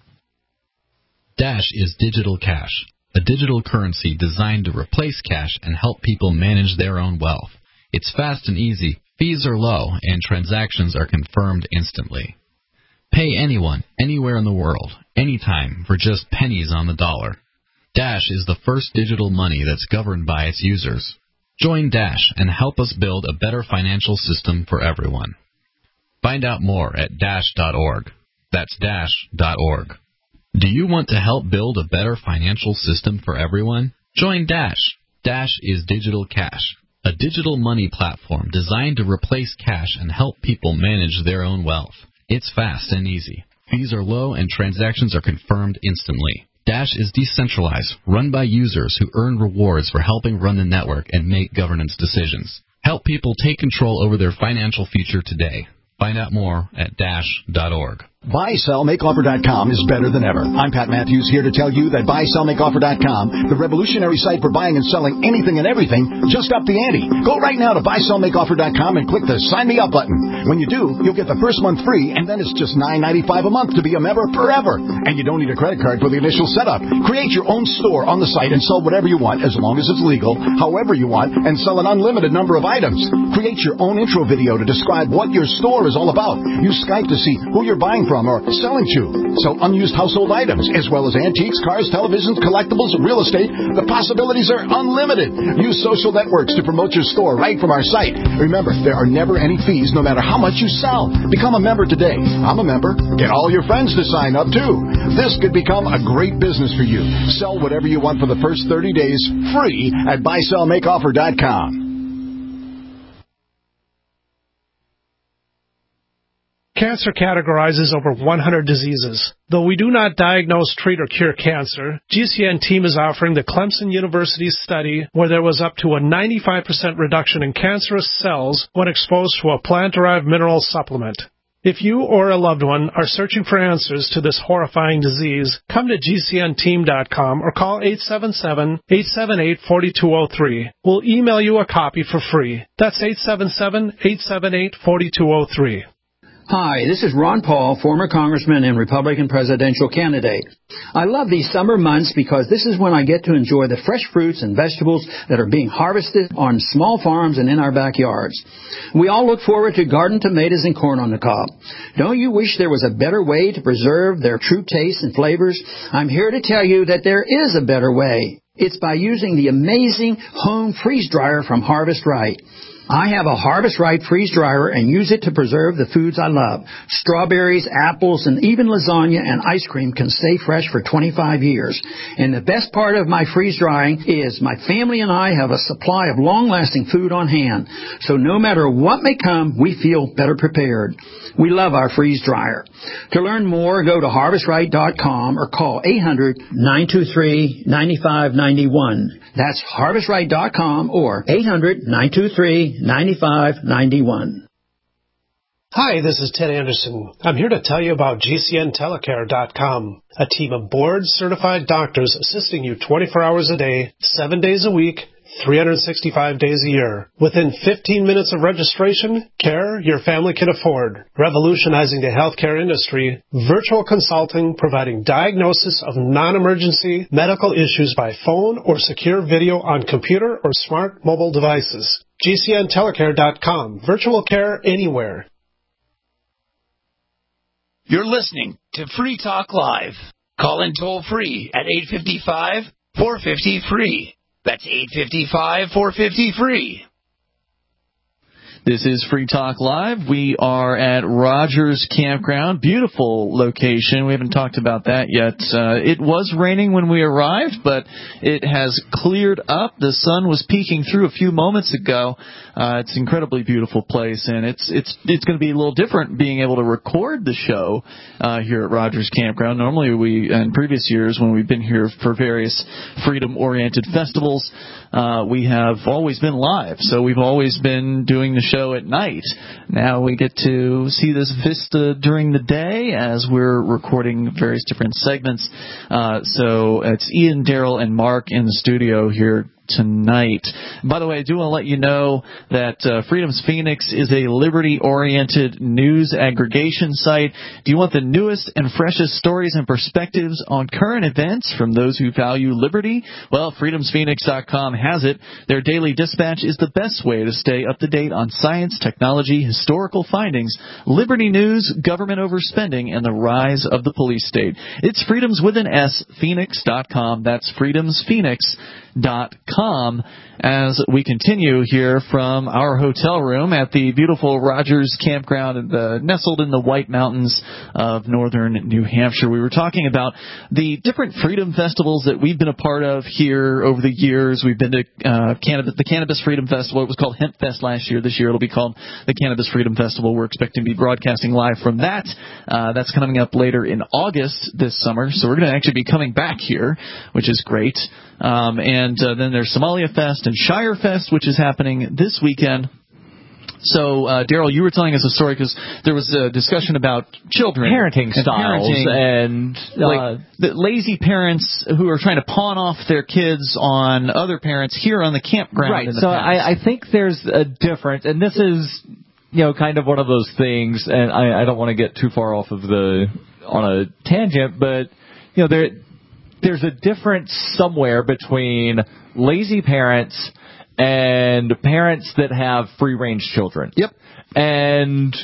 Dash is digital cash, a digital currency designed to replace cash and help people manage their own wealth. It's fast and easy, fees are low, and transactions are confirmed instantly. Pay anyone, anywhere in the world, anytime, for just pennies on the dollar. Dash is the first digital money that's governed by its users. Join Dash and help us build a better financial system for everyone. Find out more at dash dot org. That's dash dot org. Do you want to help build a better financial system for everyone? Join Dash. Dash is digital cash, a digital money platform designed to replace cash and help people manage their own wealth. It's fast and easy. Fees are low and transactions are confirmed instantly. Dash is decentralized, run by users who earn rewards for helping run the network and make governance decisions. Help people take control over their financial future today. Find out more at dash dot org. buy sell make offer dot com is better than ever. I'm Pat Matthews here to tell you that buy sell make offer dot com, the revolutionary site for buying and selling anything and everything, just upped the ante. Go right now to buy sell make offer dot com and click the Sign Me Up button. When you do, you'll get the first month free, and then it's just nine ninety-five a month to be a member forever. And you don't need a credit card for the initial setup. Create your own store on the site and sell whatever you want, as long as it's legal, however you want, and sell an unlimited number of items. Create your own intro video to describe what your store is all about. Use Skype to see who you're buying from from or selling to. Sell unused household items, as well as antiques, cars, televisions, collectibles, real estate. The possibilities are unlimited. Use social networks to promote your store right from our site. Remember, there are never any fees no matter how much you sell. Become a member today. I'm a member. Get all your friends to sign up, too. This could become a great business for you. Sell whatever you want for the first thirty days free at buy sell make offer dot com. Cancer categorizes over one hundred diseases. Though we do not diagnose, treat, or cure cancer, G C N team is offering the Clemson University study where there was up to a ninety-five percent reduction in cancerous cells when exposed to a plant-derived mineral supplement. If you or a loved one are searching for answers to this horrifying disease, come to G C N team dot com or call eight seven seven, eight seven eight, four two zero three. We'll email you a copy for free. That's eight seven seven, eight seven eight, four two zero three. Hi, this is Ron Paul, former congressman and Republican presidential candidate. I love these summer months because this is when I get to enjoy the fresh fruits and vegetables that are being harvested on small farms and in our backyards. We all look forward to garden tomatoes and corn on the cob. Don't you wish there was a better way to preserve their true tastes and flavors? I'm here to tell you that there is a better way. It's by using the amazing home freeze dryer from Harvest Right. I have a Harvest Right freeze dryer and use it to preserve the foods I love. Strawberries, apples, and even lasagna and ice cream can stay fresh for twenty-five years. And the best part of my freeze drying is my family and I have a supply of long-lasting food on hand. So no matter what may come, we feel better prepared. We love our freeze dryer. To learn more, go to harvest right dot com or call eight hundred, nine two three, nine five nine one. That's harvest right dot com or eight hundred, nine two three, nine five nine one. Hi, this is Ted Anderson. I'm here to tell you about G C N telecare dot com, a team of board-certified doctors assisting you twenty-four hours a day, seven days a week, three hundred sixty-five days a year. Within fifteen minutes of registration, care your family can afford. Revolutionizing the healthcare industry, virtual consulting providing diagnosis of non-emergency medical issues by phone or secure video on computer or smart mobile devices. G C N telecare dot com. Virtual care anywhere. You're listening to Free Talk Live. Call in toll free at eight five five, four five zero, free. That's eight five five, four five zero, free. This is Free Talk Live. We are at Rogers Campground. Beautiful location. We haven't talked about that yet. Uh, it was raining when we arrived, but it has cleared up. The sun was peeking through a few moments ago. Uh, it's an incredibly beautiful place, and it's it's it's going to be a little different being able to record the show uh, here at Rogers Campground. Normally, we in previous years when we've been here for various freedom-oriented festivals, uh, we have always been live. So we've always been doing the show at night. Now we get to see this vista during the day as we're recording various different segments. Uh, so it's Ian, Daryl, and Mark in the studio here tonight. By the way, I do want to let you know that uh, Freedom's Phoenix is a liberty-oriented news aggregation site. Do you want the newest and freshest stories and perspectives on current events from those who value liberty? Well, freedoms phoenix dot com has it. Their daily dispatch is the best way to stay up to date on science, technology, historical findings, liberty news, government overspending, and the rise of the police state. It's freedoms with an S, phoenix dot com. That's freedoms phoenix dot com. As we continue here from our hotel room at the beautiful Rogers Campground, uh, nestled in the White Mountains of northern New Hampshire. We were talking about the different freedom festivals that we've been a part of here over the years. We've been to uh, Cannabis, the Cannabis Freedom Festival. It was called Hemp Fest last year. This year it'll be called the Cannabis Freedom Festival. We're expecting to be broadcasting live from that. Uh, that's coming up later in August this summer. So we're going to actually be coming back here, which is great. Um, and uh, then there's Somalia Fest and Shire Fest, which is happening this weekend. So, uh, Daryl, you were telling us a story because there was a discussion about children. Parenting and styles parenting, and... Uh, like the lazy parents who are trying to pawn off their kids on other parents here on the campground. Right, in the so past. I, I think there's a difference, and this is, you know, kind of one of those things, and I, I don't want to get too far off of the, on a tangent, but, you know, there... There's a difference somewhere between lazy parents and parents that have free-range children. Yep. And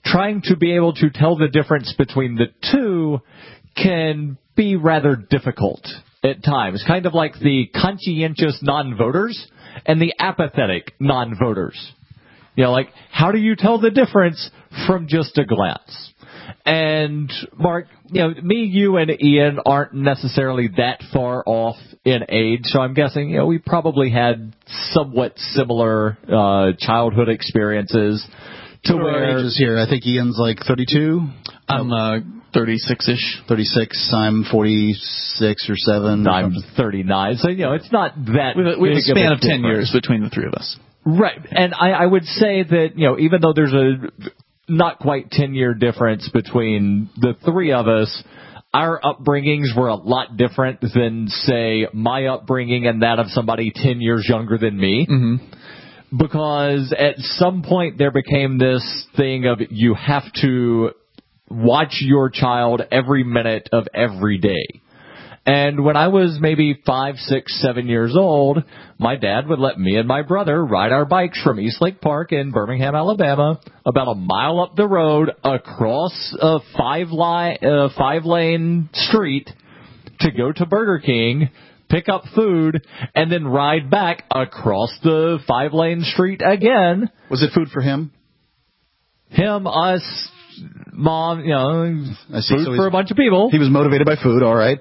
trying to be able to tell the difference between the two can be rather difficult at times. Kind of like the conscientious non-voters and the apathetic non-voters. You know, like, how do you tell the difference from just a glance? And, Mark, you know, me, you, and Ian aren't necessarily that far off in age, so I'm guessing, you know, we probably had somewhat similar uh, childhood experiences. To what where our ages here? I think Ian's like thirty-two. I'm uh, thirty-six-ish. thirty-six. I'm forty-six or seven. I'm thirty-nine. So, you know, it's not that We have, we have a big span of, of ten years between the three of us. Right. And I, I would say that, you know, even though there's a not quite ten-year difference between the three of us, our upbringings were a lot different than, say, my upbringing and that of somebody ten years younger than me. Mm-hmm. Because at some point there became this thing of you have to watch your child every minute of every day. And when I was maybe five, six, seven years old, my dad would let me and my brother ride our bikes from Eastlake Park in Birmingham, Alabama, about a mile up the road across a five line, uh, five lane street to go to Burger King, pick up food, and then ride back across the five-lane street again. Was it food for him? Him, us, Mom, you know, I see. food So for a bunch of people. He was motivated by food, all right.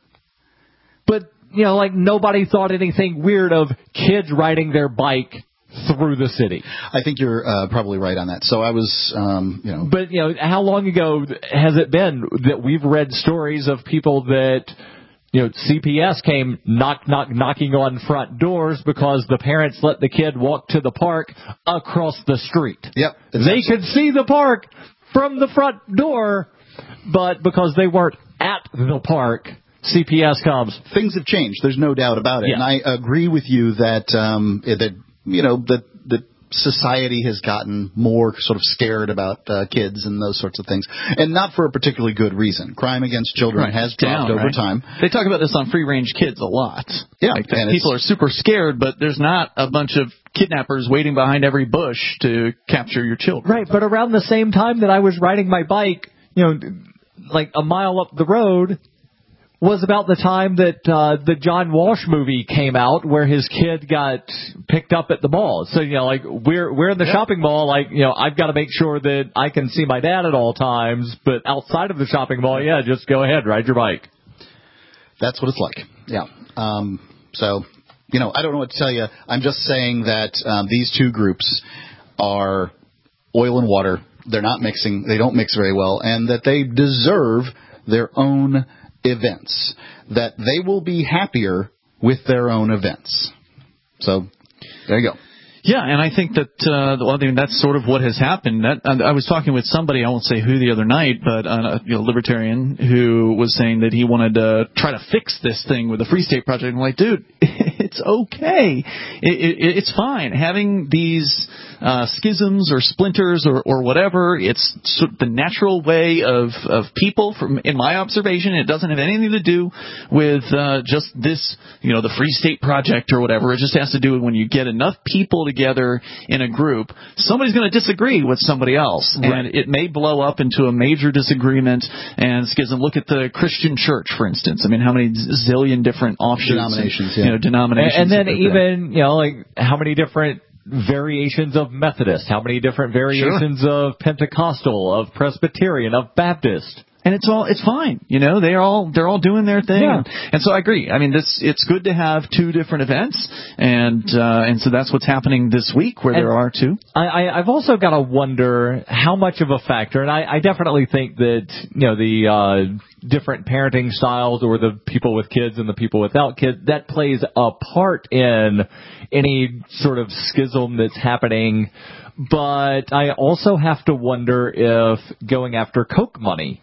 But, you know, like nobody thought anything weird of kids riding their bike through the city. I think you're uh, probably right on that. So I was, um, you know. But, you know, how long ago has it been that we've read stories of people that, you know, C P S came knock, knock, knocking on front doors because the parents let the kid walk to the park across the street. Yep. They could see the park from the front door, but because they weren't at the park, C P S comes. Things have changed. There's no doubt about it. Yeah. And I agree with you that, um, that, you know, that, that society has gotten more sort of scared about uh, kids and those sorts of things, and not for a particularly good reason. Crime against children Right. has dropped Down, over right? time. They talk about this on Free Range Kids a lot. Yeah, like that and people are super scared, but there's not a bunch of kidnappers waiting behind every bush to capture your children. Right, but around the same time that I was riding my bike, you know, like a mile up the road, was about the time that uh, the John Walsh movie came out, where his kid got picked up at the mall. So, you know, like we're we're in the yep. shopping mall, like, you know, I've got to make sure that I can see my dad at all times. But outside of the shopping mall, yeah, just go ahead, ride your bike. That's what it's like. Yeah. Um, so, you know, I don't know what to tell you. I'm just saying that um, these two groups are oil and water. They're not mixing. They don't mix very well, and that they deserve their own events, that they will be happier with their own events. So there you go. Yeah, and I think that uh, well, I mean, that's sort of what has happened. That, I was talking with somebody, I won't say who, the other night, but uh, a you know, libertarian who was saying that he wanted to try to fix this thing with the Free State Project. I'm like, dude, it's okay. It, it, it's fine. Having these uh, schisms or splinters or, or whatever, it's sort of the natural way of, of people, from in my observation. It doesn't have anything to do with uh, just this, you know, the Free State Project or whatever. It just has to do with when you get enough people together in a group, somebody's going to disagree with somebody else, right. And it may blow up into a major disagreement and schism. Look at the Christian church, for instance. I mean, how many zillion different offshoots, denominations, and, yeah. you know, denominations, and, and then even, you know, like how many different variations of Methodist, how many different variations sure. of Pentecostal, of Presbyterian, of Baptist. And it's all, it's fine. You know, they're all, they're all doing their thing. Yeah. And, and so I agree. I mean, this, it's good to have two different events. And, uh, and so that's what's happening this week, where and there are two. I, I, I've also got to wonder how much of a factor, and I, I definitely think that, you know, the, uh, different parenting styles, or the people with kids and the people without kids, that plays a part in any sort of schism that's happening. But I also have to wonder if going after Coke money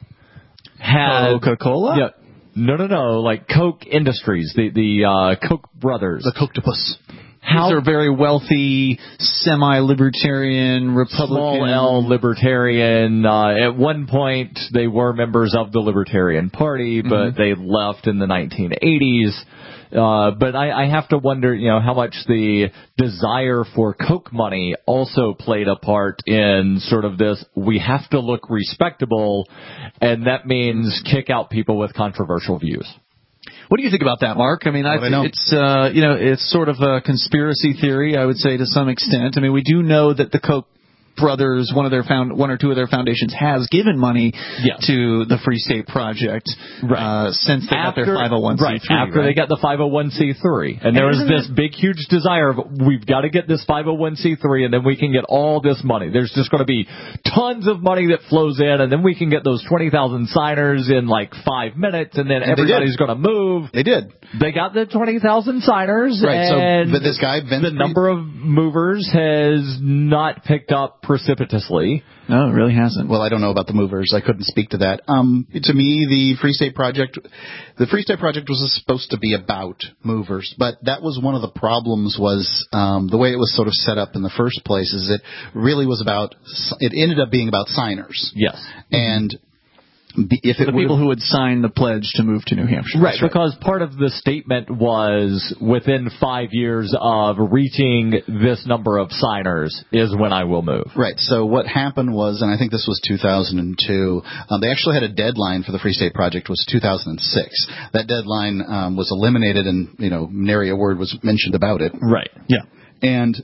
had oh, Coca-Cola? Yeah, no, no, no. Like Coke Industries, the the uh, Koch brothers, the Coctopus, how these are very wealthy, semi-libertarian, Republican. Small L libertarian. Uh, at one point, they were members of the Libertarian Party, but Mm-hmm. they left in the nineteen eighties. Uh, but I, I have to wonder, you know, how much the desire for Koch money also played a part in sort of this, we have to look respectable, and that means kick out people with controversial views. What do you think about that, Mark? I mean, I I know. think it's uh, you know, it's sort of a conspiracy theory, I would say, to some extent. I mean, we do know that the Koch brothers, one of their found, one or two of their foundations, has given money yes. to the Free State Project right. uh, since they after, got their five oh one c three. Right, after right? they got the five oh one c three. And, and there was this it? big, huge desire of, we've got to get this five oh one c three, and then we can get all this money. There's just going to be tons of money that flows in, and then we can get those twenty thousand signers in like five minutes, and then and everybody's going to move. They did. They got the twenty thousand signers, right, and so, but this guy, Vince the number of movers has not picked up precipitously. No, it really hasn't. Well, I don't know about the movers. I couldn't speak to that. Um, to me, the Free State Project, the Free State Project was supposed to be about movers, but that was one of the problems. Was um, the way it was sort of set up in the first place. Is it really was about? It ended up being about signers. Yes, and. If it the people who would sign the pledge to move to New Hampshire. Right, right, because part of the statement was within five years of reaching this number of signers is when I will move. Right, so what happened was, and I think this was two thousand two, um, they actually had a deadline for the Free State Project was two thousand six. That deadline um, was eliminated and, you know, nary a word was mentioned about it. Right. Yeah. And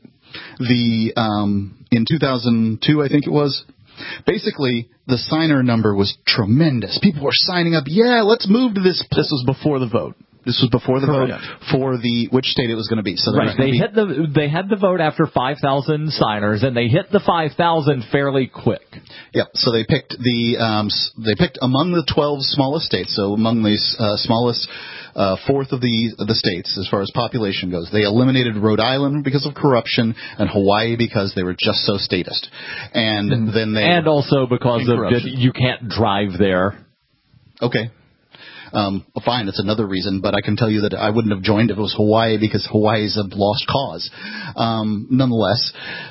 the um, in two thousand two, I think it was, basically, the signer number was tremendous. People were signing up. Yeah, let's move to this. This was before the vote. This was before the Correct. vote for the which state it was going to be. So right. They be, hit the they had the vote after five thousand signers, and they hit the five thousand fairly quick. Yep. So they picked the um, they picked among the twelve smallest states. So among the uh, smallest uh, fourth of the of the states as far as population goes, they eliminated Rhode Island because of corruption and Hawaii because they were just so statist. And mm. then they and also because of the, you can't drive there. Okay. Um, well, fine, that's another reason, but I can tell you that I wouldn't have joined if it was Hawaii because Hawaii is a lost cause. Um, nonetheless,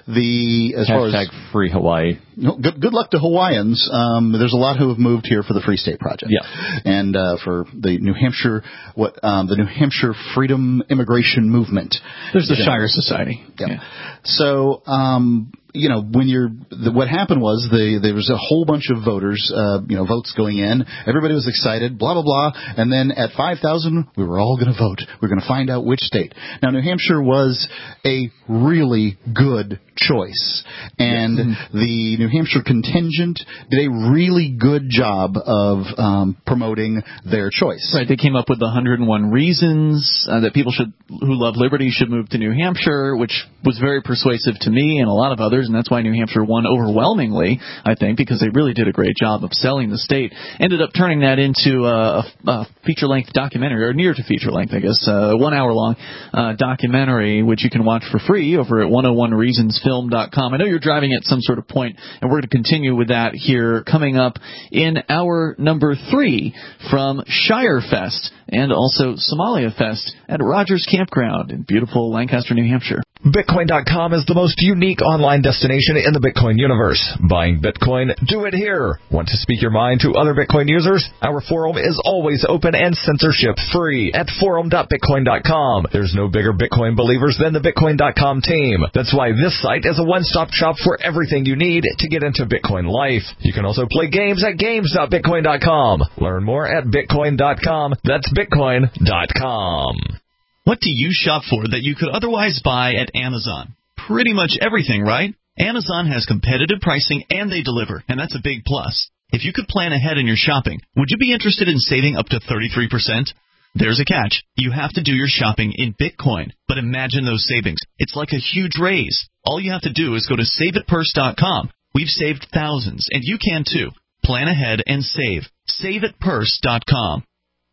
the as Hashtag far as free Hawaii. No, good, good luck to Hawaiians. Um, there's a lot who have moved here for the Free State Project. Yeah, and uh, for the New Hampshire, what um, the New Hampshire Freedom Immigration Movement. There's the Shire Society. Yeah. yeah. So. Um, You know, when you're, the, what happened was the, there was a whole bunch of voters, uh, you know, votes going in. Everybody was excited, blah, blah, blah. And then at five thousand, we were all going to vote. We we're going to find out which state. Now, New Hampshire was a really good choice. And yes. the New Hampshire contingent did a really good job of um, promoting their choice. Right. They came up with the one hundred one reasons uh, that people should, who love liberty should move to New Hampshire, which was very persuasive to me and a lot of others. And that's why New Hampshire won overwhelmingly, I think, because they really did a great job of selling the state. Ended up turning that into a, a feature-length documentary, or near to feature-length, I guess, a one-hour-long uh, documentary, which you can watch for free over at one oh one reasons film dot com. I know you're driving at some sort of point, and we're going to continue with that here coming up in hour number three from Shire Fest and also Somalia Fest at Rogers Campground in beautiful Lancaster, New Hampshire. Bitcoin dot com is the most unique online destination in the Bitcoin universe. Buying Bitcoin, do it here. Want to speak your mind to other Bitcoin users? Our forum is always open and censorship free at forum dot bitcoin dot com. There's no bigger Bitcoin believers than the Bitcoin dot com team. That's why this site is a one-stop shop for everything you need to get into Bitcoin life. You can also play games at games dot bitcoin dot com. Learn more at bitcoin dot com. That's bitcoin dot com. What do you shop for that you could otherwise buy at Amazon? Pretty much everything, right? Amazon has competitive pricing and they deliver, and that's a big plus. If you could plan ahead in your shopping, would you be interested in saving up to thirty-three percent? There's a catch. You have to do your shopping in Bitcoin. But imagine those savings. It's like a huge raise. All you have to do is go to save it purse dot com. We've saved thousands, and you can too. Plan ahead and save. save it purse dot com.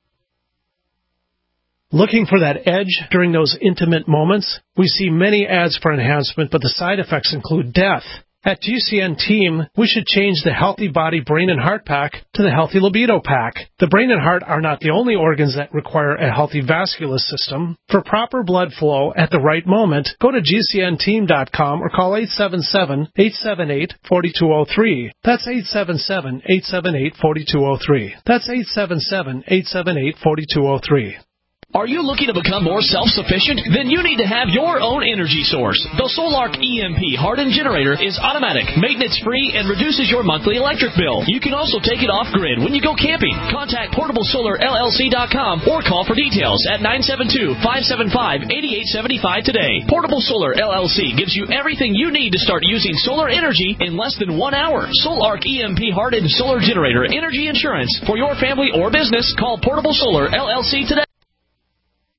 Looking for that edge during those intimate moments? We see many ads for enhancement, but the side effects include death. At G C N Team, we should change the Healthy Body, Brain, and Heart Pack to the Healthy Libido Pack. The brain and heart are not the only organs that require a healthy vascular system. For proper blood flow at the right moment, go to G C N team dot com or call eight seven seven, eight seven eight, four two zero three. That's eight seven seven, eight seven eight, four two zero three. That's eight seven seven, eight seven eight, four two zero three. Are you looking to become more self-sufficient? Then you need to have your own energy source. The Solark E M P hardened generator is automatic, maintenance-free, and reduces your monthly electric bill. You can also take it off-grid when you go camping. Contact portable solar L L C dot com or call for details at nine seven two, five seven five, eight eight seven five today. Portable Solar L L C gives you everything you need to start using solar energy in less than one hour. Solark E M P hardened solar generator energy insurance for your family or business. Call Portable Solar L L C today.